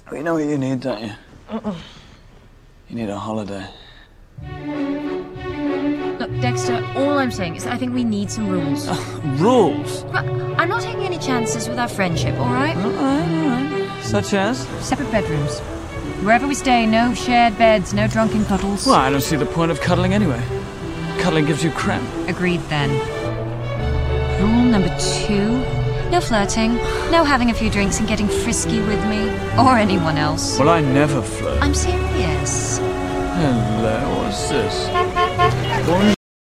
Well, you know what you need, don't you? You need a holiday. Look, Dexter, all I'm saying is that I think we need some rules. Rules? But I'm not taking any chances with our friendship, all right? All right. Such as? Separate bedrooms. Wherever we stay, no shared beds, no drunken cuddles. Well, I don't see the point of cuddling anyway. Cuddling gives you cramp. Agreed then. Rule number 2. No flirting. No having a few drinks and getting frisky with me. Or anyone else. Well, I never flirt. I'm serious. Hello, what's this? Bonjour.